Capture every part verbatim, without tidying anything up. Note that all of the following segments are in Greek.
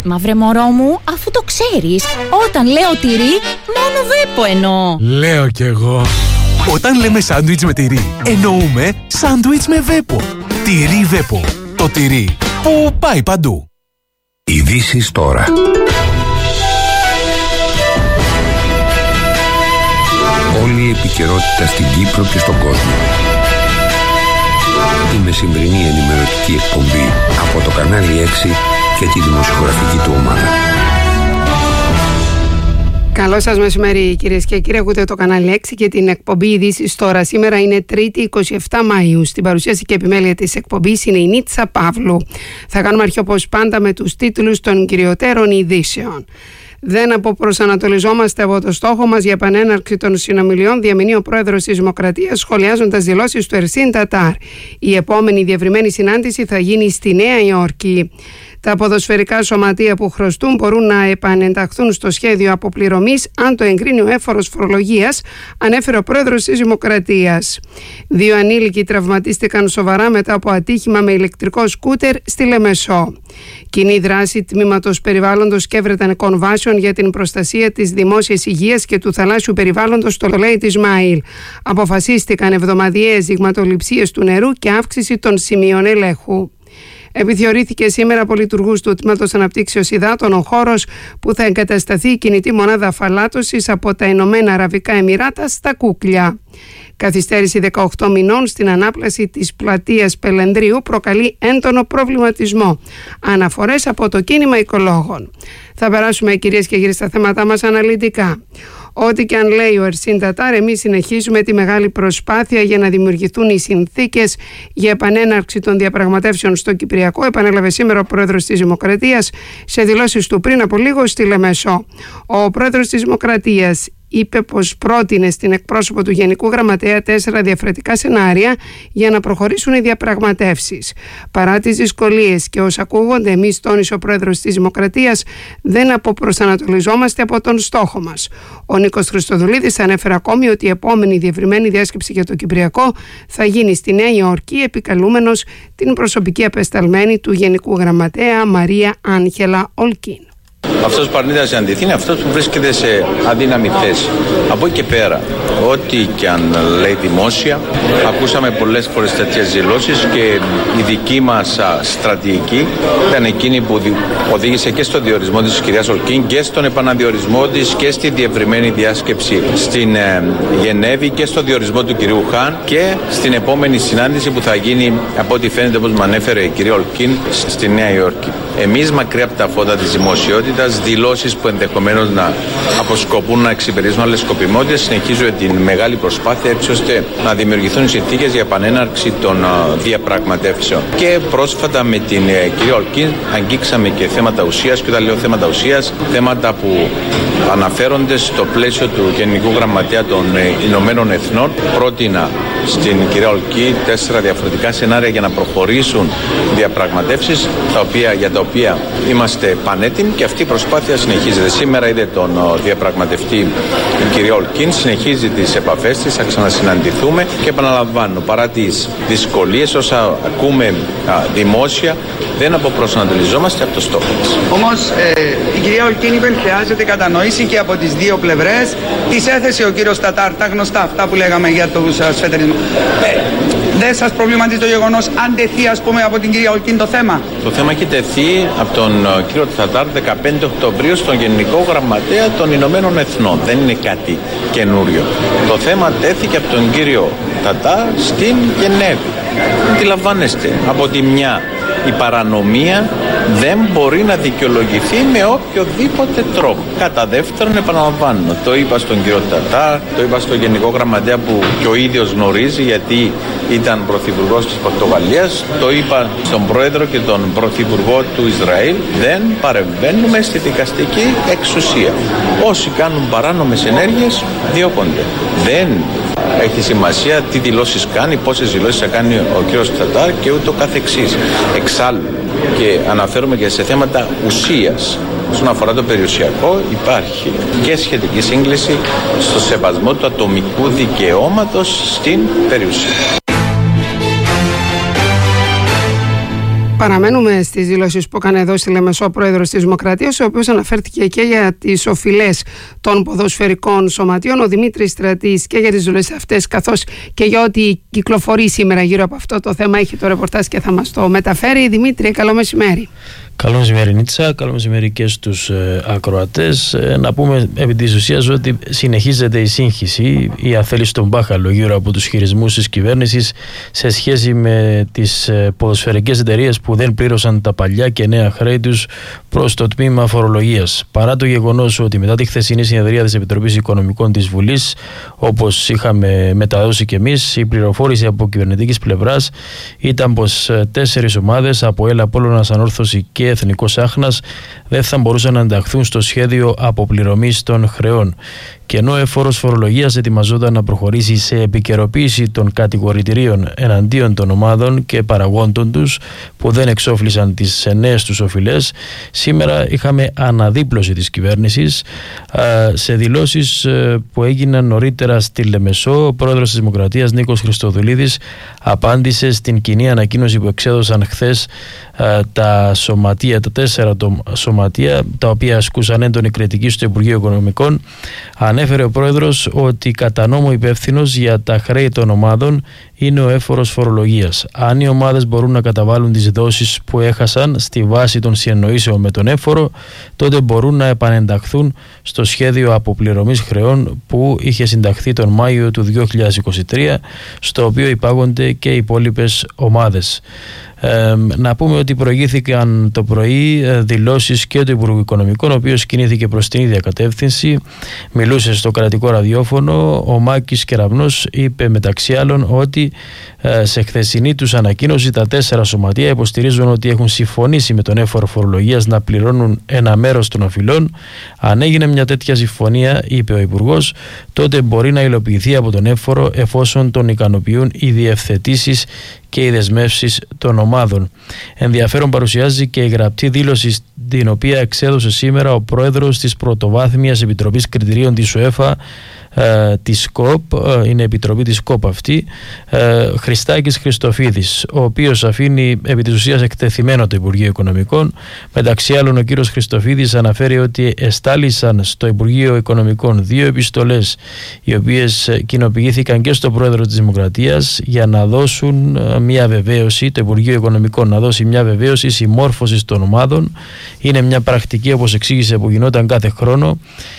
Μα βρε μωρό μου, αφού το ξέρεις, όταν λέω τυρί, μόνο Βέπο εννοώ. Λέω κι εγώ. Όταν λέμε σάντουιτς με τυρί, εννοούμε σάντουιτς με Βέπο. Τυρί Βέπο. Το τυρί που πάει παντού. Ειδήσεις τώρα. Όλη η επικαιρότητα στην Κύπρο και στον κόσμο. Η μεσημβρινή ενημερωτική εκπομπή από το κανάλι έξι και τη δημοσιογραφική του ομάδα. Καλό σας μεσημέρι κυρίες και κύριοι, ακούτε το κανάλι έξι και την εκπομπή Ειδήσεις τώρα. Σήμερα είναι Τρίτη εικοστή εβδόμη Μαΐου. Στην παρουσίαση και επιμέλεια της εκπομπής είναι η Νίτσα Παύλου. Θα κάνουμε αρχή όπως πάντα με τους τίτλους των κυριωτέρων ειδήσεων. Δεν αποπροσανατολιζόμαστε από το στόχο μας για επανέναρξη των συνομιλιών, διαμηνεί ο πρόεδρος της Δημοκρατίας, σχολιάζοντας δηλώσεις του Ερσίν Τατάρ. Η επόμενη διευρυμένη συνάντηση θα γίνει στη Νέα Υόρκη. Τα ποδοσφαιρικά σωματεία που χρωστούν μπορούν να επανενταχθούν στο σχέδιο αποπληρωμής αν το εγκρίνει ο έφορος φορολογίας, ανέφερε ο πρόεδρος της Δημοκρατίας. Δύο ανήλικοι τραυματίστηκαν σοβαρά μετά από ατύχημα με ηλεκτρικό σκούτερ στη Λεμεσό. Κοινή δράση Τμήματος Περιβάλλοντος και Βρετανικών Βάσεων για την προστασία της δημόσιας υγείας και του θαλάσσιου περιβάλλοντος στο Λέι της Ισμαήλ. Αποφασίστηκαν εβδομαδιαίες δειγματοληψίες του νερού και αύξηση των σημείων ελέγχου. Επιθεωρήθηκε σήμερα από λειτουργούς του Τμήματος Αναπτύξεως Υδάτων ο χώρος που θα εγκατασταθεί η κινητή μονάδα αφαλάτωσης από τα Ηνωμένα Αραβικά Εμιράτα στα Κούκλια. Καθυστέρηση δεκαοκτώ μηνών στην ανάπλαση της πλατείας Πελενδρίου προκαλεί έντονο προβληματισμό. Αναφορές από το κίνημα οικολόγων. Θα περάσουμε κυρίες και κύριοι στα θέματα μας αναλυτικά. Ό,τι και αν λέει ο Ερσίν Τατάρ, εμείς συνεχίζουμε τη μεγάλη προσπάθεια για να δημιουργηθούν οι συνθήκες για επανέναρξη των διαπραγματεύσεων στο Κυπριακό, επανέλαβε σήμερα ο πρόεδρος της Δημοκρατίας σε δηλώσεις του πριν από λίγο στη Λεμεσό. Ο πρόεδρος της Δημοκρατίας είπε πως πρότεινε στην εκπρόσωπο του Γενικού Γραμματέα τέσσερα διαφορετικά σενάρια για να προχωρήσουν οι διαπραγματεύσεις. Παρά τις δυσκολίες και όσα ακούγονται, εμείς, τόνισε ο πρόεδρος της Δημοκρατίας, δεν αποπροσανατολιζόμαστε από τον στόχο μας. Ο Νίκος Χριστοδουλίδης ανέφερε ακόμη ότι η επόμενη διευρυμένη διάσκεψη για το Κυπριακό θα γίνει στη Νέα Υόρκη, επικαλούμενος την προσωπική απεσταλμένη του Γενικού Γραμματέα Μαρία Άγγελα Ολκίν. Αυτός που αρνείται να συναντηθεί είναι αυτός που βρίσκεται σε αδύναμη θέση. Από εκεί και πέρα, ό,τι και αν λέει δημόσια, ακούσαμε πολλές φορές τέτοιες δηλώσεις και η δική μας στρατηγική ήταν εκείνη που οδήγησε και στο διορισμό της κυρίας Ολκίν και στον επαναδιορισμό της και στη διευρυμένη διάσκεψη στην Γενέβη και στο διορισμό του κυρίου Χάν και στην επόμενη συνάντηση που θα γίνει, από ό,τι φαίνεται, όπως με ανέφερε η κυρία Ολκίν, στη Νέα Υόρκη. Εμείς, μακριά από τα φώτα της δημοσιότητας, δηλώσεις που ενδεχομένως να αποσκοπούν να εξυπηρετήσουν άλλες σκοπιμότητες, συνεχίζουμε την μεγάλη προσπάθεια έτσι ώστε να δημιουργηθούν συνθήκες για επανέναρξη των διαπραγματεύσεων. Και πρόσφατα με την κυρία Ολκίν αγγίξαμε και θέματα ουσίας, και όταν λέω θέματα ουσίας, θέματα που αναφέρονται στο πλαίσιο του Γενικού Γραμματέα των Ηνωμένων Εθνών. Πρότεινα στην κυρία Ολκίν τέσσερα διαφορετικά σενάρια για να προχωρήσουν διαπραγματεύσεις, τα οποία, για τα οποία είμαστε πανέτοιμοι, και αυτή η προσπάθεια συνεχίζεται. Σήμερα είδε τον διαπραγματευτή η κυρία Ολκίν, συνεχίζει τις επαφές της, θα ξανασυναντηθούμε και επαναλαμβάνω, παρά τις δυσκολίες, όσα ακούμε α, δημόσια, δεν αποπροσανατολιζόμαστε από το στόχο μας. Όμως ε, η κυρία Ολκίν είπε χρειάζεται κατανόηση και από τις δύο πλευρές. Της έθεσε ο κύριος Τατάρ τα γνωστά αυτά που λέγαμε για τους σφετερισμούς. Ε, δεν σας προβληματίζει το γεγονός αν τεθεί, ας πούμε, από την κυρία Ολκίν το θέμα? Το θέμα έχει τεθεί από τον κύριο Τατάρ δεκαπέντε Οκτωβρίου στον Γενικό Γραμματέα των Ηνωμένων Εθνών. Δεν είναι κάτι καινούριο. Το θέμα τέθηκε από τον κύριο Τατάρ στην Γενέβη. Αντιλαμβάνεστε, από τη μια η παρανομία δεν μπορεί να δικαιολογηθεί με οποιοδήποτε τρόπο. Κατά δεύτερον, επαναλαμβάνω, το είπα στον κύριο Τατάρ, το είπα στον Γενικό Γραμματέα που και ο ίδιος γνωρίζει γιατί ήταν πρωθυπουργός της Πορτογαλίας, το είπα στον πρόεδρο και τον πρωθυπουργό του Ισραήλ, δεν παρεμβαίνουμε στη δικαστική εξουσία. Όσοι κάνουν παράνομες ενέργειες διώκονται. Δεν έχει σημασία τι δηλώσεις κάνει, πόσες δηλώσεις θα κάνει ο κύριος Τατάρ και ούτω καθεξής. Εξάλλου, και αναφέρομαι και σε θέματα ουσίας, όσον αφορά το περιουσιακό, υπάρχει και σχετική σύγκληση στο σεβασμό του ατομικού δικαιώματος στην περιουσία. Παραμένουμε στις δηλώσεις που έκανε εδώ στη Λεμεσό ο πρόεδρος της Δημοκρατίας, ο οποίος αναφέρθηκε και για τις οφειλές των ποδοσφαιρικών σωματείων, ο Δημήτρης Στρατής, και για τις δουλειές αυτές, καθώς και για ό,τι κυκλοφορεί σήμερα γύρω από αυτό το θέμα. Έχει το ρεπορτάζ και θα μας το μεταφέρει. Δημήτρη, καλό μεσημέρι. Καλό μεσημέρι Νίτσα, καλό μεσημέρι και στους ε, ακροατές. Ε, να πούμε επί της ουσίας ότι συνεχίζεται η σύγχυση, η αθέληση στον μπάχαλο γύρω από τους χειρισμούς της κυβέρνησης σε σχέση με τις ε, ποδοσφαιρικές εταιρείες που δεν πλήρωσαν τα παλιά και νέα χρέη τους προς το τμήμα φορολογίας. Παρά το γεγονός ότι μετά τη χθεσινή συνεδρία της Επιτροπής Οικονομικών της Βουλής, όπως είχαμε μεταδώσει και εμείς, η πληροφόρηση από κυβερνητικής πλευράς ήταν πως ε, τέσσερις ομάδες από ΕΛ, Απόλλωνας, Ανόρθωση και Εθνικός Άχνας δεν θα μπορούσαν να ενταχθούν στο σχέδιο αποπληρωμής των χρεών. Και ενώ ο εφόρος φορολογίας ετοιμαζόταν να προχωρήσει σε επικαιροποίηση των κατηγορητηρίων εναντίον των ομάδων και παραγόντων τους που δεν εξόφλησαν τις νέες τους οφειλές, σήμερα είχαμε αναδίπλωση της κυβέρνησης. Σε δηλώσεις που έγιναν νωρίτερα στη Λεμεσό, ο πρόεδρος της Δημοκρατίας Νίκος Χριστοδουλίδης απάντησε στην κοινή ανακοίνωση που εξέδωσαν χθες τα σωματεία, τα τέσσερα το σωματεία, τα οποία ασκούσαν έντονη κριτική στο Υπουργείο Οικονομικών. Ανέφερε ο πρόεδρος ότι κατά νόμο υπεύθυνος για τα χρέη των ομάδων είναι ο έφορος φορολογίας. Αν οι ομάδες μπορούν να καταβάλουν τις δόσεις που έχασαν στη βάση των συνεννοήσεων με τον έφορο, τότε μπορούν να επανενταχθούν στο σχέδιο αποπληρωμής χρεών που είχε συνταχθεί τον Μάιο του δύο χιλιάδες είκοσι τρία, στο οποίο υπάγονται και οι υπόλοιπες ομάδες. Ε, να πούμε ότι προηγήθηκαν το πρωί ε, δηλώσεις και του Υπουργού Οικονομικών, ο οποίος κινήθηκε προς την ίδια κατεύθυνση. Μιλούσε στο κρατικό ραδιόφωνο. Ο Μάκης Κεραυνός είπε μεταξύ άλλων ότι ε, σε χθεσινή τους ανακοίνωση τα τέσσερα σωματεία υποστηρίζουν ότι έχουν συμφωνήσει με τον έφορο φορολογίας να πληρώνουν ένα μέρος των οφειλών. Αν έγινε μια τέτοια συμφωνία, είπε ο Υπουργός, τότε μπορεί να υλοποιηθεί από τον έφορο εφόσον τον ικανοποιούν οι διευθετήσεις και οι δεσμεύσεις των ομάδων. Ενδιαφέρον παρουσιάζει και η γραπτή δήλωση την οποία εξέδωσε σήμερα ο πρόεδρος της Πρωτοβάθμιας Επιτροπής Κριτηρίων της UEFA, ε, της ΚΟΠ, ε, είναι επιτροπή της ΚΟΠ αυτή, ε, Χριστάκης Χριστοφίδης, ο οποίος αφήνει επί της ουσίας εκτεθειμένο το Υπουργείο Οικονομικών. Μεταξύ άλλων, ο κύριος Χριστοφίδης αναφέρει ότι εστάλησαν στο Υπουργείο Οικονομικών δύο επιστολές, οι οποίες κοινοποιήθηκαν και στο πρόεδρο της Δημοκρατίας, για να δώσουν μια βεβαίωση, το Υπουργείο Οικονομικών να δώσει μια βεβαίωση συμμόρφωσης των ομάδων. Είναι μια πρακτική, όπως εξήγησε, που γινόταν κάθε χρόνο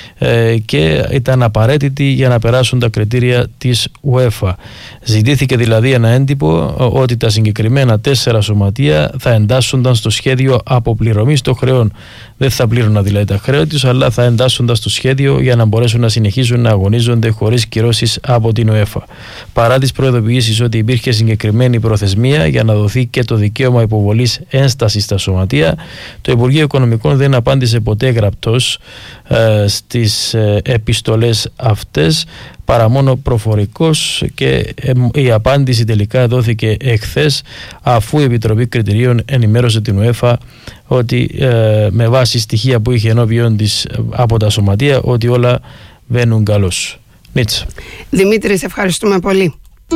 και ήταν απαραίτητη για να περάσουν τα κριτήρια της UEFA. Ζητήθηκε δηλαδή ένα έντυπο ότι τα συγκεκριμένα τέσσερα σωματεία θα εντάσσονταν στο σχέδιο αποπληρωμής των χρεών. Δεν θα πλήρωναν δηλαδή τα χρέη τους, αλλά θα εντάσσονταν στο σχέδιο για να μπορέσουν να συνεχίσουν να αγωνίζονται χωρίς κυρώσεις από την UEFA. Παρά τις προειδοποιήσεις ότι υπήρχε συγκεκριμένη προθεσμία για να δοθεί και το δικαίωμα υποβολής ένστασης στα σωματεία, το Υπουργείο Οικονομικών δεν απάντησε ποτέ γραπτός ε, στις ε, επιστολές αυτές, παρά μόνο προφορικός, και ε, η απάντηση τελικά δόθηκε εχθές, αφού η Επιτροπή Κριτηρίων ενημέρωσε την UEFA ότι ε, με βάση στοιχεία που είχε ενώπιον της από τα σωματεία, ότι όλα βαίνουν καλώς. Νίτσα. Δημήτρη, σε ευχαριστούμε πολύ.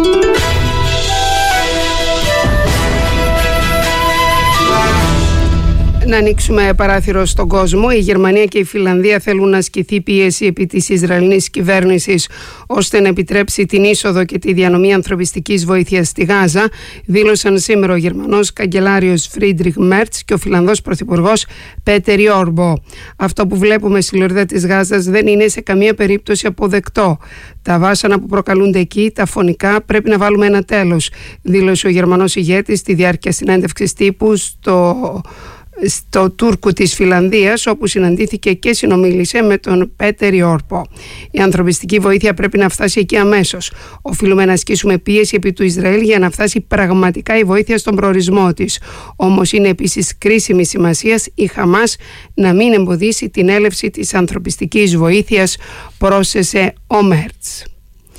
Να ανοίξουμε παράθυρο στον κόσμο. Η Γερμανία και η Φινλανδία θέλουν να ασκηθεί πίεση επί της Ισραηλινής κυβέρνησης ώστε να επιτρέψει την είσοδο και τη διανομή ανθρωπιστικής βοήθειας στη Γάζα, δήλωσαν σήμερα ο Γερμανός καγκελάριος Φρίντριχ Μέρτς και ο Φιλανδός πρωθυπουργός Πέτερ Όρμπο. Αυτό που βλέπουμε στη λωρίδα της Γάζας δεν είναι σε καμία περίπτωση αποδεκτό. Τα βάσανα που προκαλούνται εκεί, τα φωνικά, πρέπει να βάλουμε ένα τέλος, δήλωσε ο Γερμανός ηγέτης στη διάρκεια συνέντευξης τύπου στο στο Τούρκου της Φινλανδίας, όπου συναντήθηκε και συνομίλησε με τον Πέτερ Όρμπο. Η ανθρωπιστική βοήθεια πρέπει να φτάσει εκεί αμέσως. Οφείλουμε να ασκήσουμε πίεση επί του Ισραήλ για να φτάσει πραγματικά η βοήθεια στον προορισμό της. Όμως είναι επίσης κρίσιμη σημασίας η Χαμάς να μην εμποδίσει την έλευση της ανθρωπιστικής βοήθειας, πρόσθεσε ο Μέρτς.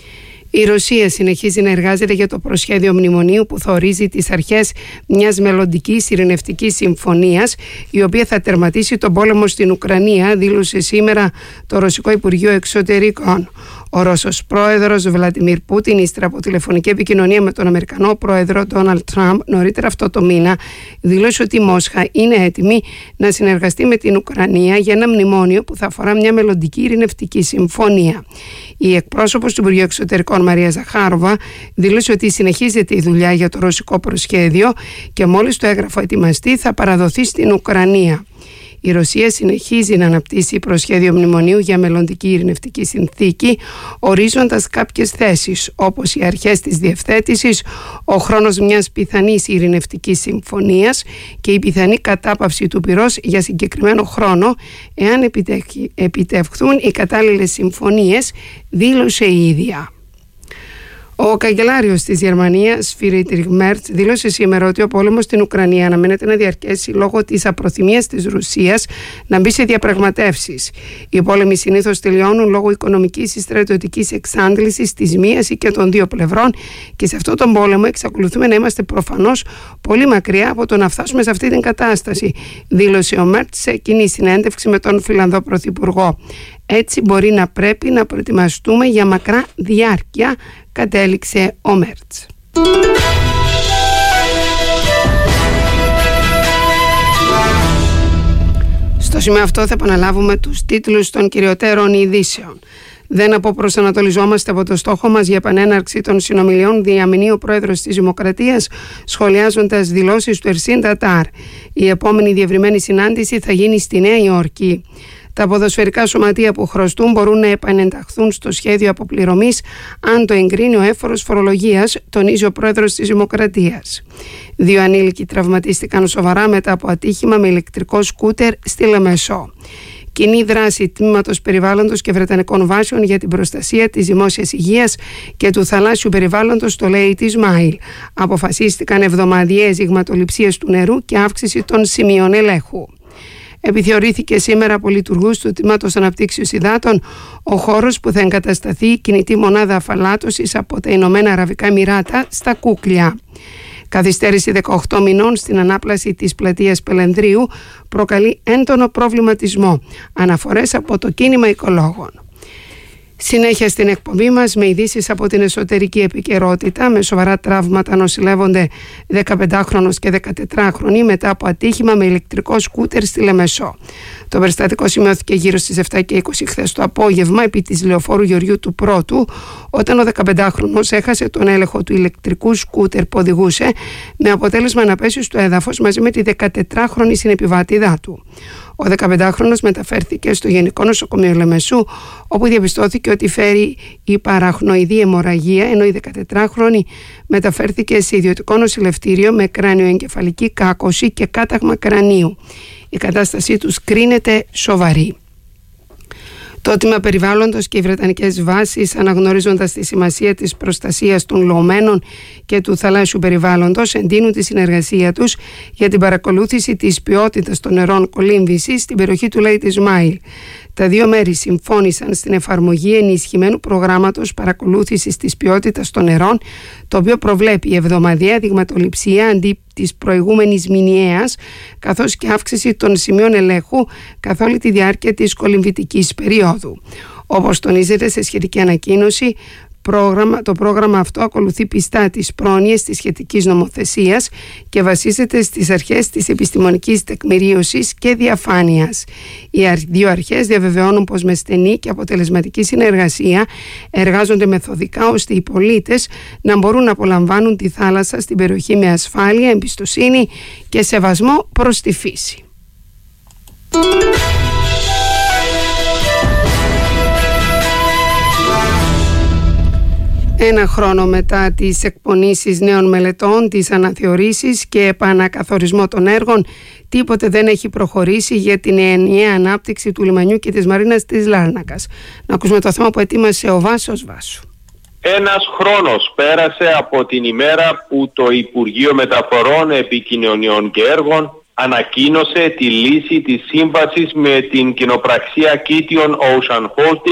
Η Ρωσία συνεχίζει να εργάζεται για το προσχέδιο μνημονίου που θα ορίζει τις αρχές μιας μελλοντικής ειρηνευτικής συμφωνίας, η οποία θα τερματίσει τον πόλεμο στην Ουκρανία, δήλωσε σήμερα το Ρωσικό Υπουργείο Εξωτερικών. Ο Ρώσος πρόεδρος Βλαντιμίρ Πούτιν, ύστερα από τηλεφωνική επικοινωνία με τον Αμερικανό πρόεδρο Ντόναλντ Τραμπ νωρίτερα αυτό το μήνα, δήλωσε ότι η Μόσχα είναι έτοιμη να συνεργαστεί με την Ουκρανία για ένα μνημόνιο που θα αφορά μια μελλοντική ειρηνευτική συμφωνία. Η εκπρόσωπος του Υπουργείου Εξωτερικών Μαρία Ζαχάροβα δήλωσε ότι συνεχίζεται η δουλειά για το ρωσικό προσχέδιο και μόλις το έγγραφο ετοιμαστεί θα παραδοθεί στην Ουκρανία. Η Ρωσία συνεχίζει να αναπτύσσει προσχέδιο μνημονίου για μελλοντική ειρηνευτική συνθήκη, ορίζοντας κάποιες θέσεις όπως οι αρχές της διευθέτησης, ο χρόνος μιας πιθανής ειρηνευτικής συμφωνίας και η πιθανή κατάπαυση του πυρός για συγκεκριμένο χρόνο, εάν επιτευχθούν οι κατάλληλες συμφωνίες, δήλωσε η ίδια. Ο καγκελάριος της Γερμανίας, Φρίντριχ Μέρτς, δήλωσε σήμερα ότι ο πόλεμος στην Ουκρανία αναμένεται να διαρκέσει λόγω της απροθυμίας της Ρωσίας να μπει σε διαπραγματεύσεις. Οι πόλεμοι συνήθως τελειώνουν λόγω οικονομικής ή στρατιωτικής εξάντλησης της μίας ή και των δύο πλευρών, και σε αυτόν τον πόλεμο εξακολουθούμε να είμαστε προφανώς πολύ μακριά από το να φτάσουμε σε αυτή την κατάσταση, δήλωσε ο Μέρτς σε κοινή συνέντευξη με τον Φιλανδό Πρωθυπουργό. Έτσι μπορεί να πρέπει να προετοιμαστούμε για μακρά διάρκεια, κατέληξε ο Μέρτς. Στο σημείο αυτό θα επαναλάβουμε τους τίτλους των κυριωτέρων ειδήσεων. Δεν αποπροσανατολιζόμαστε από το στόχο μας για επανέναρξη των συνομιλιών, διαμηνεί ο πρόεδρος της Δημοκρατίας, σχολιάζοντας δηλώσεις του Ερσίν Τατάρ. Η επόμενη διευρυμένη συνάντηση θα γίνει στη Νέα Υόρκη. Τα ποδοσφαιρικά σωματεία που χρωστούν μπορούν να επανενταχθούν στο σχέδιο αποπληρωμής αν το εγκρίνει ο έφορος φορολογίας, τονίζει ο πρόεδρος της Δημοκρατίας. Δύο ανήλικοι τραυματίστηκαν σοβαρά μετά από ατύχημα με ηλεκτρικό σκούτερ στη Λεμεσό. Κοινή δράση Τμήματος Περιβάλλοντος και Βρετανικών Βάσεων για την προστασία της δημόσιας υγείας και του θαλάσσιου περιβάλλοντος στο Λέι της Μάιλ. Αποφασίστηκαν εβδομαδιαίες δειγματοληψίες του νερού και αύξηση των σημείων ελέγχου. Επιθεωρήθηκε σήμερα από λειτουργούς του Τμήματος Αναπτύξεως Υδάτων ο χώρος που θα εγκατασταθεί η κινητή μονάδα αφαλάτωσης από τα Ηνωμένα Αραβικά Εμιράτα στα Κούκλια. Καθυστέρηση δεκαοκτώ μηνών στην ανάπλαση της πλατείας Πελενδρίου προκαλεί έντονο προβληματισμό, αναφορές από το κίνημα οικολόγων. Συνέχεια στην εκπομπή μας με ειδήσεις από την εσωτερική επικαιρότητα. Με σοβαρά τραύματα νοσηλεύονται δεκαπεντάχρονος και δεκατετράχρονοι μετά από ατύχημα με ηλεκτρικό σκούτερ στη Λεμεσό. Το περιστατικό σημειώθηκε γύρω στις επτά και είκοσι χθες το απόγευμα επί της λεωφόρου Γεωργίου του Πρώτου, όταν ο δεκαπεντάχρονος έχασε τον έλεγχο του ηλεκτρικού σκούτερ που οδηγούσε, με αποτέλεσμα να πέσει στο έδαφος μαζί με τη δεκατετράχρονη συνεπιβάτηδά του. Ο δεκαπεντάχρονος μεταφέρθηκε στο Γενικό Νοσοκομείο Λεμεσού, όπου διαπιστώθηκε ότι φέρει υπαραχνοειδή αιμορραγία, ενώ η δεκατετράχρονη μεταφέρθηκε σε ιδιωτικό νοσηλευτήριο με κρανιοεγκεφαλική κάκωση και κάταγμα κρανίου. Η κατάστασή τους κρίνεται σοβαρή. Το Τμήμα Περιβάλλοντος και οι Βρετανικές Βάσεις, αναγνωρίζοντας τη σημασία της προστασίας των λωμένων και του θαλάσσιου περιβάλλοντος, εντείνουν τη συνεργασία τους για την παρακολούθηση της ποιότητας των νερών κολύμβησης στην περιοχή του Λέι της Μάιλ. Τα δύο μέρη συμφώνησαν στην εφαρμογή ενισχυμένου προγράμματος παρακολούθησης της ποιότητας των νερών, το οποίο προβλέπει εβδομαδιαία δειγματοληψία αντί της προηγούμενης μηνιαίας, καθώς και αύξηση των σημείων ελέγχου καθ' όλη τη διάρκεια της κολυμβητικής περίοδου. Όπως τονίζεται σε σχετική ανακοίνωση, Πρόγραμμα, το πρόγραμμα αυτό ακολουθεί πιστά τις πρόνοιες της σχετικής νομοθεσίας και βασίζεται στις αρχές της επιστημονικής τεκμηρίωσης και διαφάνειας. Οι δύο αρχές διαβεβαιώνουν πως με στενή και αποτελεσματική συνεργασία εργάζονται μεθοδικά ώστε οι πολίτες να μπορούν να απολαμβάνουν τη θάλασσα στην περιοχή με ασφάλεια, εμπιστοσύνη και σεβασμό προς τη φύση. Ένα χρόνο μετά τις εκπονήσεις νέων μελετών, τις αναθεωρήσεις και επανακαθορισμό των έργων, τίποτε δεν έχει προχωρήσει για την ενιαία ανάπτυξη του λιμανιού και της μαρίνας της Λάρνακας. Να ακούσουμε το θέμα που ετοίμασε ο Βάσος Βάσου. Ένας χρόνος πέρασε από την ημέρα που το Υπουργείο Μεταφορών, Επικοινωνιών και Έργων ανακοίνωσε τη λύση της σύμβασης με την κοινοπραξία Kition Ocean Holdings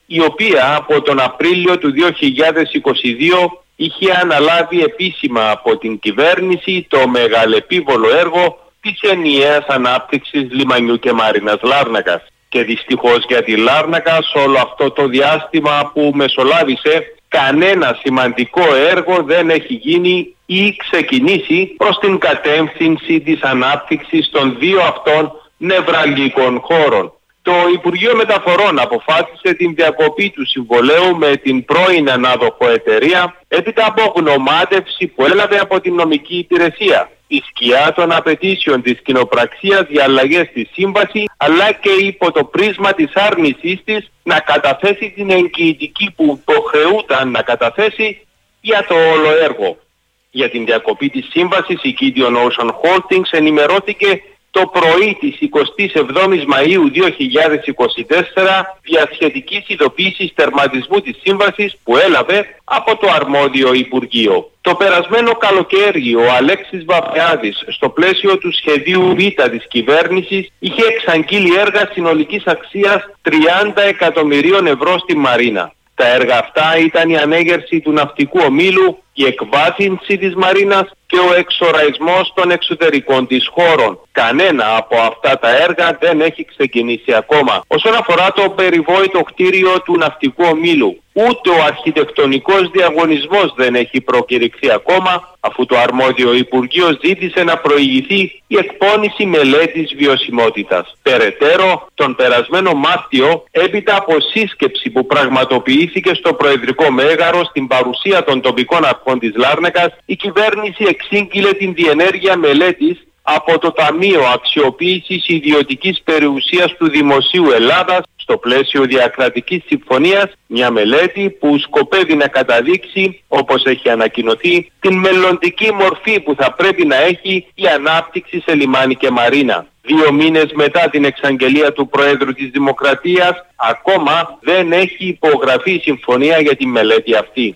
η οποία από τον Απρίλιο του δύο χιλιάδες είκοσι δύο είχε αναλάβει επίσημα από την κυβέρνηση το μεγαλεπίβολο έργο της ενιαίας ανάπτυξης λιμανιού και μαρίνας Λάρνακας. Και δυστυχώς για τη Λάρνακα, σε όλο αυτό το διάστημα που μεσολάβησε, κανένα σημαντικό έργο δεν έχει γίνει ή ξεκινήσει προς την κατεύθυνση της ανάπτυξης των δύο αυτών νευραλγικών χώρων. Το Υπουργείο Μεταφορών αποφάσισε την διακοπή του συμβολαίου με την πρώην ανάδοχο εταιρεία έπειτα από γνωμάτευση που έλαβε από την νομική υπηρεσία. Η σκιά των απαιτήσεων της κοινοπραξίας για αλλαγές στη σύμβαση, αλλά και υπό το πρίσμα της άρνησής της να καταθέσει την εγγυητική που υποχρεούταν να καταθέσει για το όλο έργο. Για την διακοπή της σύμβασης, η Gideon Ocean Holdings ενημερώθηκε το πρωί της εικοστής εβδόμης Μαΐου δύο χιλιάδες είκοσι τέσσερα για σχετικής ειδοποίησης τερματισμού της σύμβασης που έλαβε από το αρμόδιο Υπουργείο. Το περασμένο καλοκαίρι ο Αλέξης Βαπεάδης στο πλαίσιο του σχεδίου Β της κυβέρνησης είχε εξαγγείλει έργα συνολικής αξίας τριάντα εκατομμυρίων ευρώ στη Μαρίνα. Τα έργα αυτά ήταν η ανέγερση του ναυτικού ομίλου, η εκβάθυνση της Μαρίνας και ο εξοραϊσμός των εξωτερικών της χώρων. Κανένα από αυτά τα έργα δεν έχει ξεκινήσει ακόμα. Όσον αφορά το περιβόητο κτίριο του ναυτικού ομίλου, ούτε ο αρχιτεκτονικός διαγωνισμός δεν έχει προκηρυχθεί ακόμα, αφού το αρμόδιο Υπουργείο ζήτησε να προηγηθεί η εκπόνηση μελέτης βιωσιμότητας. Περαιτέρω, τον περασμένο Μάρτιο, έπειτα από σύσκεψη που πραγματοποιήθηκε στο Προεδρικό Μέγαρο στην παρουσία των τοπικών αρχών της Λάρνακας, η κυβέρνηση εξήγηλε την διενέργεια μελέτης από το Ταμείο Αξιοποίησης Ιδιωτικής Περιουσίας του Δημοσίου Ελλάδας στο πλαίσιο διακρατικής συμφωνίας, μια μελέτη που σκοπεύει να καταδείξει, όπως έχει ανακοινωθεί, την μελλοντική μορφή που θα πρέπει να έχει η ανάπτυξη σε λιμάνι και μαρίνα. Δύο μήνες μετά την εξαγγελία του Προέδρου της Δημοκρατίας, ακόμα δεν έχει υπογραφεί η συμφωνία για τη μελέτη αυτή.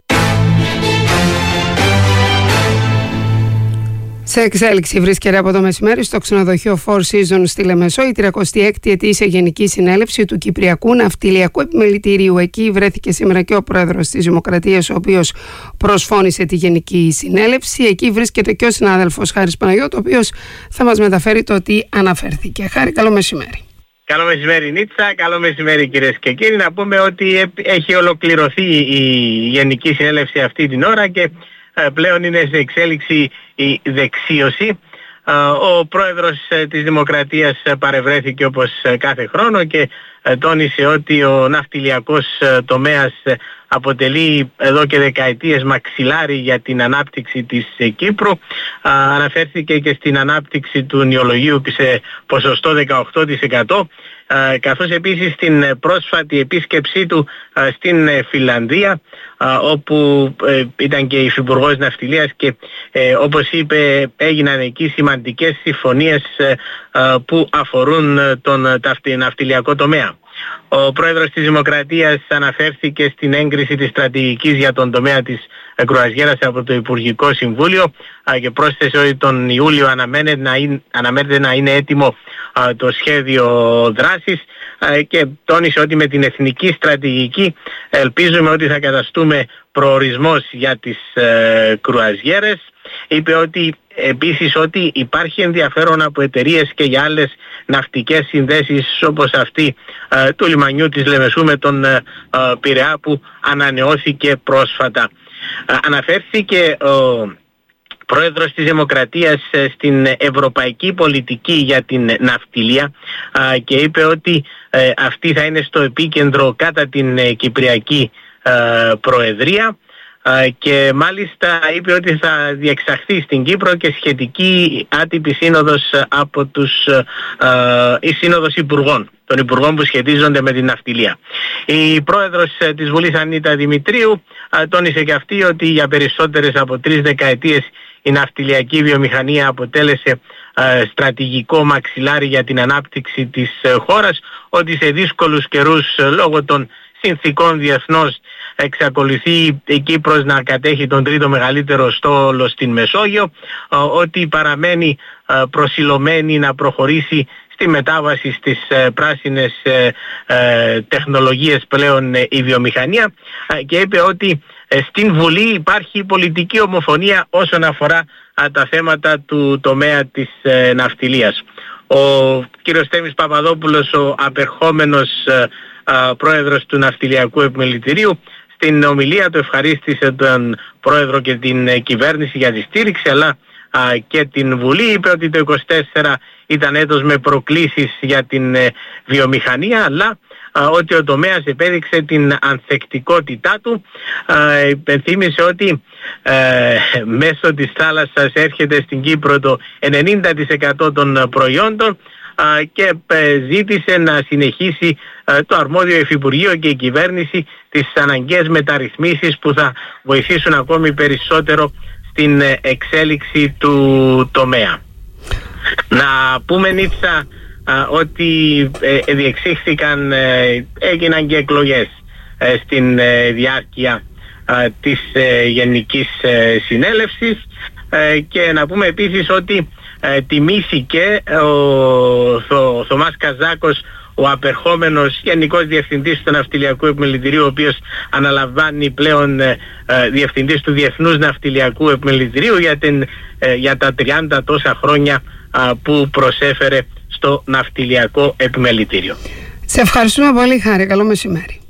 Σε εξέλιξη βρίσκεται από το μεσημέρι στο ξενοδοχείο Four Seasons στη Λεμεσό η τριακοστή έκτη ετήσια Γενική Συνέλευση του Κυπριακού Ναυτιλιακού Επιμελητηρίου. Εκεί βρέθηκε σήμερα και ο Πρόεδρος της Δημοκρατίας, ο οποίος προσφώνησε τη Γενική Συνέλευση. Εκεί βρίσκεται και ο συνάδελφος Χάρης Παναγιώτου, ο οποίος θα μας μεταφέρει το τι αναφέρθηκε. Χάρη, καλό μεσημέρι. Καλό μεσημέρι Νίτσα, καλό μεσημέρι κυρίες και κύριοι. Να πούμε ότι έχει ολοκληρωθεί η Γενική Συνέλευση αυτή την ώρα και πλέον είναι σε εξέλιξη η δεξίωση. Ο πρόεδρος της Δημοκρατίας παρευρέθηκε όπως κάθε χρόνο και τόνισε ότι ο ναυτιλιακός τομέας αποτελεί εδώ και δεκαετίες μαξιλάρι για την ανάπτυξη της Κύπρου. Αναφέρθηκε και στην ανάπτυξη του νηολογίου σε ποσοστό δεκαοκτώ τοις εκατό, καθώς επίσης στην πρόσφατη επίσκεψή του στην Φινλανδία, όπου ήταν και υφυπουργός ναυτιλίας και όπως είπε έγιναν εκεί σημαντικές συμφωνίες που αφορούν τον ναυτιλιακό τομέα. Ο πρόεδρος της Δημοκρατίας αναφέρθηκε στην έγκριση της στρατηγικής για τον τομέα της κρουαζιέρας από το Υπουργικό Συμβούλιο και πρόσθεσε ότι τον Ιούλιο αναμένεται να είναι, αναμένεται να είναι έτοιμο το σχέδιο δράσης και τόνισε ότι με την εθνική στρατηγική ελπίζουμε ότι θα καταστούμε προορισμός για τις κρουαζιέρες. Είπε ότι επίσης ότι υπάρχει ενδιαφέρον από εταιρείες και για άλλες ναυτικές συνδέσεις όπως αυτή ε, του λιμανιού της Λεμεσού με τον ε, Πειραιά που ανανεώθηκε πρόσφατα. Ε, αναφέρθηκε ο πρόεδρος της Δημοκρατίας ε, στην ευρωπαϊκή πολιτική για την ναυτιλία ε, και είπε ότι ε, αυτή θα είναι στο επίκεντρο κατά την ε, Κυπριακή ε, Προεδρία. Και μάλιστα είπε ότι θα διεξαχθεί στην Κύπρο και σχετική άτυπη σύνοδος από τους η σύνοδος υπουργών, των υπουργών που σχετίζονται με την ναυτιλία. Η πρόεδρος της Βουλής Ανίτα Δημητρίου τόνισε και αυτή ότι για περισσότερες από τρεις δεκαετίες η ναυτιλιακή βιομηχανία αποτέλεσε στρατηγικό μαξιλάρι για την ανάπτυξη της χώρας, ότι σε δύσκολους καιρούς λόγω των συνθήκων διεθνώς εξακολουθεί η Κύπρος να κατέχει τον τρίτο μεγαλύτερο στόλο στην Μεσόγειο, ότι παραμένει προσιλωμένη να προχωρήσει στη μετάβαση στις ε, πράσινες ε, ε, τεχνολογίες πλέον ε, η βιομηχανία ε, και είπε ότι ε, στην Βουλή υπάρχει πολιτική ομοφωνία όσον αφορά ε, τα θέματα του τομέα της ε, ναυτιλίας. Ο κύριος Θέμης Παπαδόπουλος, ο απερχόμενος ε, ε, πρόεδρος του Ναυτιλιακού Επιμελητηρίου, στην ομιλία του ευχαρίστησε τον πρόεδρο και την ε, κυβέρνηση για τη στήριξη, αλλά και την Βουλή. Είπε ότι το είκοσι τέσσερα ήταν έτος με προκλήσεις για την ε, βιομηχανία, αλλά α, ότι ο τομέας επέδειξε την ανθεκτικότητά του. Α, υπενθύμισε ότι ε, μέσω της θάλασσας έρχεται στην Κύπρο το ενενήντα τοις εκατό των προϊόντων α, και ε, ζήτησε να συνεχίσει ε, το αρμόδιο Υφυπουργείο και η κυβέρνηση τις αναγκαίες μεταρρυθμίσεις που θα βοηθήσουν ακόμη περισσότερο στην εξέλιξη του τομέα. Να πούμε, Νίτσα, ότι ε, διεξήχθηκαν, ε, έγιναν και εκλογές ε, στην ε, διάρκεια ε, της ε, Γενικής ε, Συνέλευσης ε, και να πούμε επίσης ότι ε, τιμήθηκε ο, ο Θωμάς Καζάκος, ο απερχόμενος Γενικός Διευθυντής του Ναυτιλιακού Επιμελητηρίου, ο οποίος αναλαμβάνει πλέον ε, ε, Διευθυντής του Διεθνούς Ναυτιλιακού Επιμελητηρίου για, την, ε, για τα τριάντα τόσα χρόνια ε, που προσέφερε στο Ναυτιλιακό Επιμελητήριο. Σε ευχαριστούμε πολύ, Χάρη. Καλό μεσημέρι.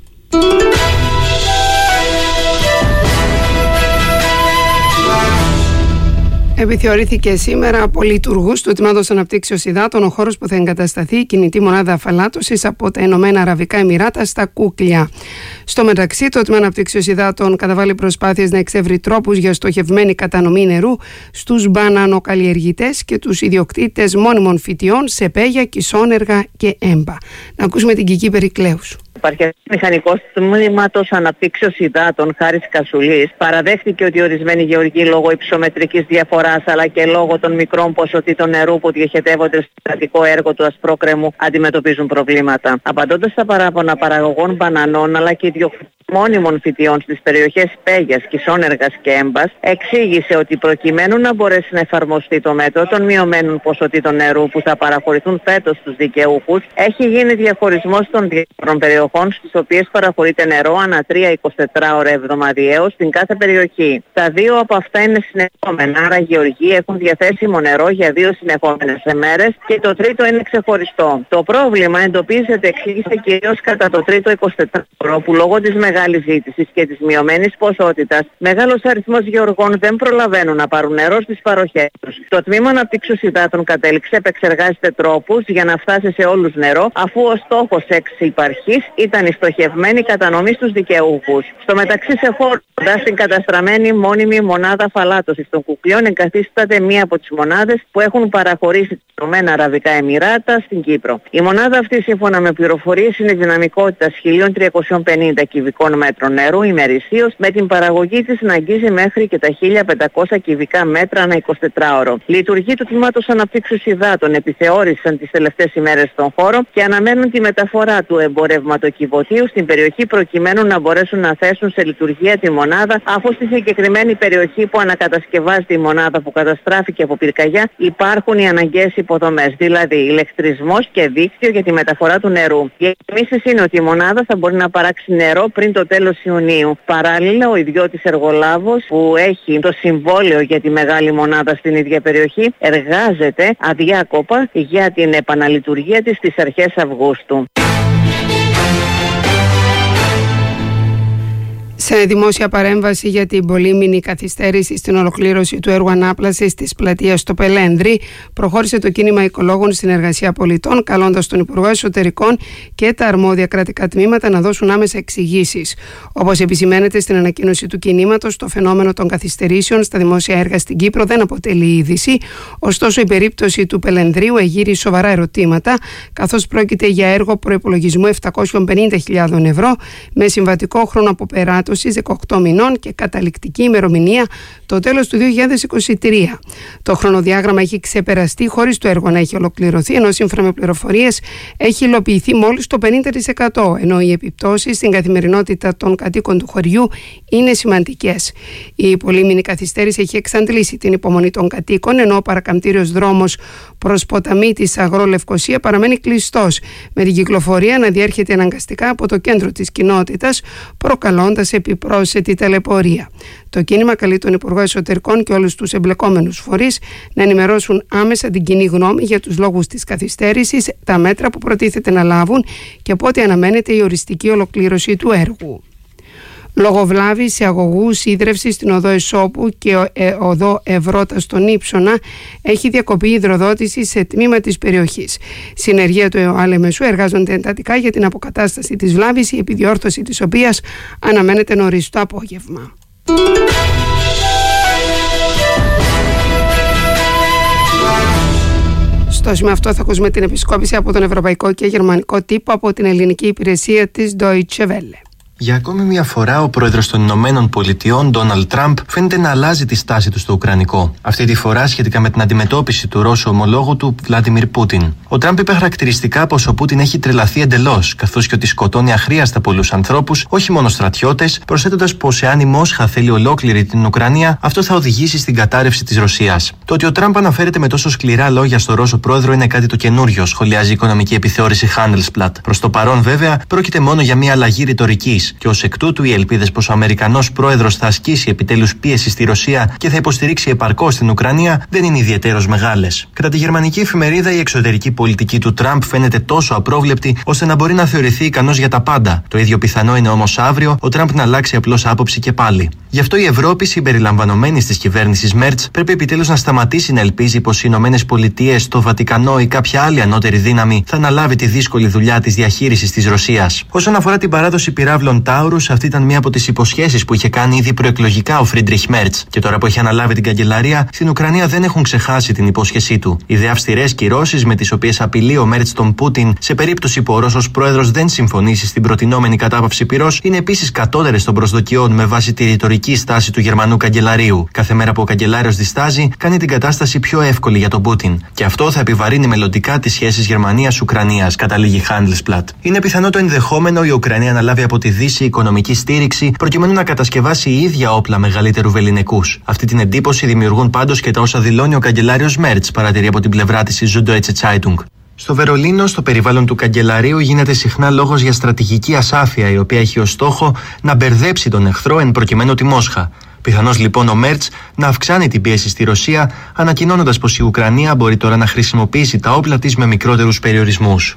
Επιθεωρήθηκε σήμερα από λειτουργούς του Τμήματος Αναπτύξεως Υδάτων ο χώρος που θα εγκατασταθεί η κινητή μονάδα αφαλάτωσης από τα Ηνωμένα Αραβικά Εμιράτα στα Κούκλια. Στο μεταξύ, το Τμήμα Αναπτύξεως Υδάτων καταβάλει προσπάθειες να εξεύρει τρόπους για στοχευμένη κατανομή νερού στους μπανανοκαλλιεργητές και τους ιδιοκτήτες μόνιμων φυτιών σε Πέγια, Κισόνεργα και Έμπα. Να ακούσουμε την Κική Περικλέους. Επαρχιακός μηχανικός Τμήματος Αναπτύξεως Υδάτων Χάρης Κασουλής παραδέχθηκε ότι ορισμένοι γεωργοί λόγω υψομετρικής διαφοράς αλλά και λόγω των μικρών ποσοτήτων νερού που διοχετεύονται στο κρατικό έργο του Ασπρόκρεμου αντιμετωπίζουν προβλήματα. Απαντώντας στα παράπονα παραγωγών μπανανών αλλά και ιδιοκτήτων μόνιμων φυτιών στις περιοχές Πέγιας, Κισόνεργας και Έμπας, εξήγησε ότι προκειμένου να μπορέσει να εφαρμοστεί το μέτρο των μειωμένων ποσοτήτων νερού που θα παραχωρηθούν φέτος στους δικαιούχους, έχει γίνει διαχωρισμός των διάφορων περιοχών στις οποίες παραχωρείται νερό ανά τρία εικοσιτετράωρα εβδομαδιαίως στην κάθε περιοχή. Τα δύο από αυτά είναι συνεχόμενα, άρα οι γεωργοί έχουν διαθέσιμο νερό για δύο συνεχόμενες ημέρες και το τρίτο είναι ξεχωριστό. Το πρόβλημα εντοπίζεται, εξήγησε, κυρίως κατά το τρίτο εικοσιτετράωρο που λόγω της μεγάλης ζήτησης και της μειωμένης ποσότητας, μεγάλος αριθμός γεωργών δεν προλαβαίνουν να πάρουν νερό στις παροχές τους. Το Τμήμα Αναπτύξεως Υδάτων κατέληξε επεξεργάζεται τρόπους για να φτάσει σε όλους νερό, αφού ο στόχος εξ υπαρχής ήταν η στοχευμένη κατανομή στους δικαιούχους. Στο μεταξύ, σε χώρο την καταστραμμένη μόνιμη μονάδα αφαλάτωσης των Κουκλιών εγκαθίσταται μία από τις μονάδες που έχουν παραχωρήσει τα Ηνωμένα Αραβικά Εμιράτα στην Κύπρο. Η μονάδα αυτή, σύμφωνα με πληροφορίες, είναι δυναμικότητας χίλια τριακόσια πενήντα κυβικών μέτρων νερού ημερησίως, με την παραγωγή της να αγγίζει μέχρι και τα χίλια πεντακόσια κυβικά μέτρα ανά εικοσιτετράωρο. Λειτουργοί του Τμήματος Αναπτύξεως Υδάτων επιθεώρησαν τις τελευταίες ημέρες τον χώρο και αναμένουν τη μεταφορά του εμπορευματοκιβωτίου στην περιοχή προκειμένου να μπορέσουν να θέσουν σε λειτουργία τη μονάδα, αφού στη συγκεκριμένη περιοχή που ανακατασκευάζεται η μονάδα που καταστράφηκε από πυρκαγιά υπάρχουν οι αναγκαίες υποδομές, δηλαδή ηλεκτρισμός και δίκτυο για τη μεταφορά του νερού. Οι εκτιμήσεις είναι ότι η μονάδα θα μπορεί να παράξει νερό πριν το τέλος Ιουνίου. Παράλληλα, ο ιδιώτης εργολάβος που έχει το συμβόλαιο για τη μεγάλη μονάδα στην ίδια περιοχή εργάζεται αδιάκοπα για την επαναλειτουργία της στις αρχές Αυγούστου. Σε δημόσια παρέμβαση για την πολύμηνη καθυστέρηση στην ολοκλήρωση του έργου ανάπλασης της πλατείας στο Πελένδρη, προχώρησε το κίνημα οικολόγων Συνεργασία Πολιτών, καλώντας τον Υπουργό Εσωτερικών και τα αρμόδια κρατικά τμήματα να δώσουν άμεσα εξηγήσεις. Όπως επισημαίνεται στην ανακοίνωση του κινήματος, το φαινόμενο των καθυστερήσεων στα δημόσια έργα στην Κύπρο δεν αποτελεί είδηση. Ωστόσο, η περίπτωση του Πελενδρίου εγείρει σοβαρά ερωτήματα, καθώς πρόκειται για έργο προϋπολογισμού επτακόσιες πενήντα χιλιάδες ευρώ με συμβατικό χρόνο αποπεράτωσης ποσόστοσης δεκαοκτώ μηνών και καταληκτική ημερομηνία το τέλος του δύο χιλιάδες είκοσι τρία. Το χρονοδιάγραμμα έχει ξεπεραστεί χωρίς το έργο να έχει ολοκληρωθεί, ενώ σύμφωνα με πληροφορίες έχει υλοποιηθεί μόλις το πενήντα τοις εκατό, ενώ οι επιπτώσεις στην καθημερινότητα των κατοίκων του χωριού είναι σημαντικές. Η πολύμηνη καθυστέρηση έχει εξαντλήσει την υπομονή των κατοίκων, ενώ ο παρακαμπτήριος δρόμος προς ποταμή της Αγρό-Λευκοσία παραμένει κλειστός, με την κυκλοφορία να διέρχεται αναγκαστικά από το κέντρο της κοινότητας, προκαλώντας επιπρόσθετη ταλαιπωρία. Το κίνημα καλεί τον Υπουργό Εσωτερικών και όλους τους εμπλεκόμενους φορείς να ενημερώσουν άμεσα την κοινή γνώμη για τους λόγους της καθυστέρησης, τα μέτρα που προτίθεται να λάβουν και πότε αναμένεται η οριστική ολοκλήρωση του έργου. Λόγω βλάβης σε αγωγούς ίδρυυσης στην οδό Εσώπου και οδό Ευρώτα στον Ήψονα έχει διακοπεί η υδροδότηση σε τμήμα της περιοχής. Συνεργεία του ΕΟΑΛ Μεσού εργάζονται εντατικά για την αποκατάσταση της βλάβης, η επιδιόρθωση της οποίας αναμένεται νωρίς το απόγευμα. Στο σημείο αυτό θα ακούσουμε την επισκόπηση από τον ευρωπαϊκό και γερμανικό τύπο από την ελληνική υπηρεσία της Deutsche Welle. Για ακόμη μια φορά, ο πρόεδρος των Ηνωμένων Πολιτειών, Ντόναλντ Τραμπ, φαίνεται να αλλάζει τη στάση του στο Ουκρανικό. Αυτή τη φορά σχετικά με την αντιμετώπιση του Ρώσου ομολόγου του, Βλάντιμιρ Πούτιν. Ο Τραμπ είπε χαρακτηριστικά πως ο Πούτιν έχει τρελαθεί εντελώς, καθώς και ότι σκοτώνει αχρίαστα πολλούς ανθρώπους, όχι μόνο στρατιώτες, προσθέτοντας πως εάν η Μόσχα θέλει ολόκληρη την Ουκρανία, αυτό θα οδηγήσει στην κατάρρευση της Ρωσίας. Το ότι ο Τραμπ αναφέρεται με τόσο σκληρά λόγια στο Ρώσο πρόεδρο είναι κάτι το καινούριο, σχολιάζει η οικονομική επιθεώρηση Handelsblatt. Προς το παρόν, βέβαια, πρόκειται μόνο για μια αλλαγή ρητορικής. Και ως εκ τούτου, οι ελπίδες πως ο Αμερικανός πρόεδρος θα ασκήσει επιτέλους πίεση στη Ρωσία και θα υποστηρίξει επαρκώς την Ουκρανία δεν είναι ιδιαιτέρως μεγάλες. Κατά τη γερμανική εφημερίδα, η εξωτερική πολιτική του Τραμπ φαίνεται τόσο απρόβλεπτη ώστε να μπορεί να θεωρηθεί ικανός για τα πάντα. Το ίδιο πιθανό είναι όμως αύριο ο Τραμπ να αλλάξει απλώς άποψη και πάλι. Γι' αυτό η Ευρώπη, συμπεριλαμβανομένη της κυβέρνησης Μέρτς, πρέπει επιτέλους να σταματήσει να ελπίζει πως οι Ηνωμένες Πολιτείες, το Βατικανό ή κάποια άλλη ανώτερη δύναμη θα αναλάβει τη δύσκολη δουλειά της διαχείρισης της Ρωσίας. Όσον αφορά την παράδοση πυράβλων Τάουρους, αυτή ήταν μία από τις υποσχέσεις που είχε κάνει ήδη προεκλογικά ο Φρίντριχ Μέρτς. Και τώρα που έχει αναλάβει την καγκελαρία, στην Ουκρανία δεν έχουν ξεχάσει την υπόσχεσή του. Οι δε αυστηρές κυρώσεις με τις οποίες απειλεί ο Μέρτς τον Πούτιν σε περίπτωση που ο Ρώσος πρόεδρος δεν συμφωνήσει στην προτινόμενη κατάπαυση πυρός είναι επίσης κατώτερες των προσδοκιών με βάση τη ρητορική στάση του Γερμανού καγκελαρίου. Κάθε μέρα που ο καγκελάριος διστάζει, κάνει την κατάσταση πιο εύκολη για τον Πούτιν. Και αυτό θα επιβαρύνει μελλοντικά τις σχέσεις Γερμανίας-Ουκρανίας, καταλήγει Handelsblatt. Είναι πιθανό το ενδεχόμενο η Ουκρανία να λάβει από τη Δύση οικονομική στήριξη προκειμένου να κατασκευάσει η ίδια όπλα μεγαλύτερου βεληνικούς. Αυτή την εντύπωση δημιουργούν πάντως και τα όσα δηλώνει ο καγκελάριος Μέρτς, παρατηρεί από την πλευρά της η Süddeutsche Zeitung. Στο Βερολίνο, στο περιβάλλον του καγκελαρίου, γίνεται συχνά λόγος για στρατηγική ασάφεια, η οποία έχει ως στόχο να μπερδέψει τον εχθρό εν προκειμένου τη Μόσχα. Πιθανώς λοιπόν ο Μέρτς να αυξάνει την πίεση στη Ρωσία, ανακοινώνοντας πως η Ουκρανία μπορεί τώρα να χρησιμοποιήσει τα όπλα της με μικρότερους περιορισμούς.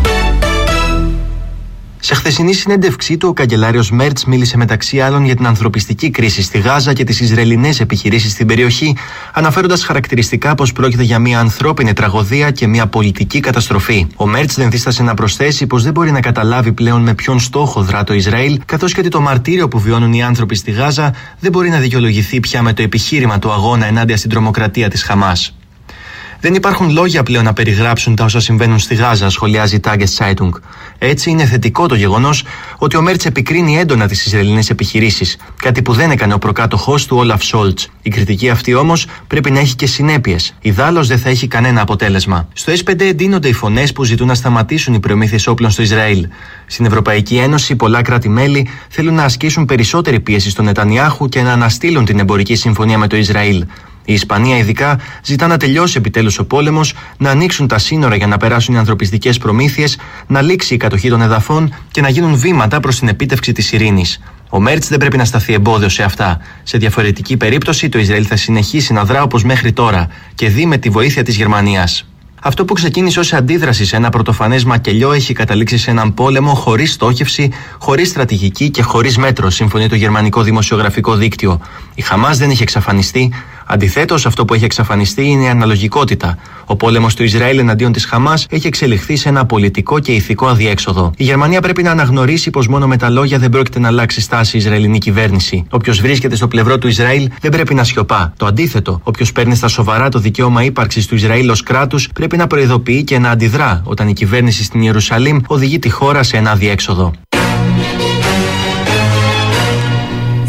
Σε χθεσινή συνέντευξή του, ο καγκελάριος Μέρτς μίλησε μεταξύ άλλων για την ανθρωπιστική κρίση στη Γάζα και τις Ισραηλινές επιχειρήσεις στην περιοχή, αναφέροντας χαρακτηριστικά πως πρόκειται για μια ανθρώπινη τραγωδία και μια πολιτική καταστροφή. Ο Μέρτς δεν δίστασε να προσθέσει πως δεν μπορεί να καταλάβει πλέον με ποιον στόχο δρά το Ισραήλ, καθώς και ότι το μαρτύριο που βιώνουν οι άνθρωποι στη Γάζα δεν μπορεί να δικαιολογηθεί πια με το επιχείρημα του αγώνα ενάντια στην τρομοκρατία της Χαμάς. Δεν υπάρχουν λόγια πλέον να περιγράψουν τα όσα συμβαίνουν στη Γάζα, σχολιάζει η Tageszeitung. Έτσι, είναι θετικό το γεγονός ότι ο Μέρτς επικρίνει έντονα τις Ισραηλινές επιχειρήσεις, κάτι που δεν έκανε ο προκάτοχός του Όλαφ Σόλτς. Η κριτική αυτή όμως πρέπει να έχει και συνέπειες. Ιδάλλως δεν θα έχει κανένα αποτέλεσμα. Στο ες πέντε εντείνονται οι φωνές που ζητούν να σταματήσουν οι προμήθειες όπλων στο Ισραήλ. Στην Ευρωπαϊκή Ένωση, πολλά κράτη-μέλη θέλουν να ασκήσουν περισσότερη πίεση στον Νετανιάχου και να αναστείλουν την εμπορική συμφωνία με το Ισραήλ. Η Ισπανία ειδικά ζητά να τελειώσει επιτέλους ο πόλεμος, να ανοίξουν τα σύνορα για να περάσουν οι ανθρωπιστικές προμήθειες, να λήξει η κατοχή των εδαφών και να γίνουν βήματα προς την επίτευξη της ειρήνης. Ο Μέρτς δεν πρέπει να σταθεί εμπόδιο σε αυτά. Σε διαφορετική περίπτωση, το Ισραήλ θα συνεχίσει να δρά όπως μέχρι τώρα και δει με τη βοήθεια της Γερμανίας. Αυτό που ξεκίνησε ως αντίδραση σε ένα πρωτοφανές μακελιό έχει καταλήξει σε έναν πόλεμο χωρίς στόχευση, χωρίς στρατηγική και χωρίς μέτρο, συμφωνεί το γερμανικό δημοσιογραφικό δίκτυο. Η Χαμάς δεν έχει εξαφανιστεί. Αντιθέτως, αυτό που έχει εξαφανιστεί είναι η αναλογικότητα. Ο πόλεμος του Ισραήλ εναντίον της Χαμάς έχει εξελιχθεί σε ένα πολιτικό και ηθικό αδιέξοδο. Η Γερμανία πρέπει να αναγνωρίσει πως μόνο με τα λόγια δεν πρόκειται να αλλάξει στάση η Ισραηλινή κυβέρνηση. Όποιος βρίσκεται στο πλευρό του Ισραήλ δεν πρέπει να σιωπά. Το αντίθετο, όποιος παίρνει στα σοβαρά το δικαίωμα ύπαρξης του Ισραήλ ως κράτους πρέπει να προειδοποιεί και να αντιδρά όταν η κυβέρνηση στην Ιερουσαλήμ οδηγεί τη χώρα σε ένα αδιέξοδο.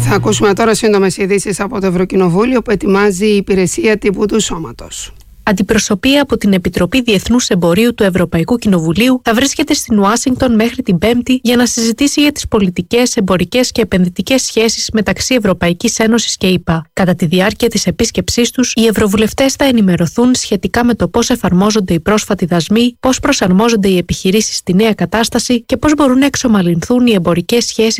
Θα ακούσουμε τώρα σύντομες ειδήσεις από το Ευρωκοινοβούλιο που ετοιμάζει η υπηρεσία τύπου του Σώματος. Αντιπροσωπεία από την Επιτροπή Διεθνούς Εμπορίου του Ευρωπαϊκού Κοινοβουλίου θα βρίσκεται στην Ουάσιγκτον μέχρι την Πέμπτη για να συζητήσει για τις πολιτικές, εμπορικές και επενδυτικές σχέσεις μεταξύ Ευρωπαϊκής Ένωσης και ΗΠΑ. Κατά τη διάρκεια της επίσκεψής τους, οι ευρωβουλευτές θα ενημερωθούν σχετικά με το πώς εφαρμόζονται οι πρόσφατοι δασμοί, πώς προσαρμόζονται οι επιχειρήσεις στη νέα κατάσταση και πώς μπορούν να εξομαλυνθούν οι εμπορικές σχέσεις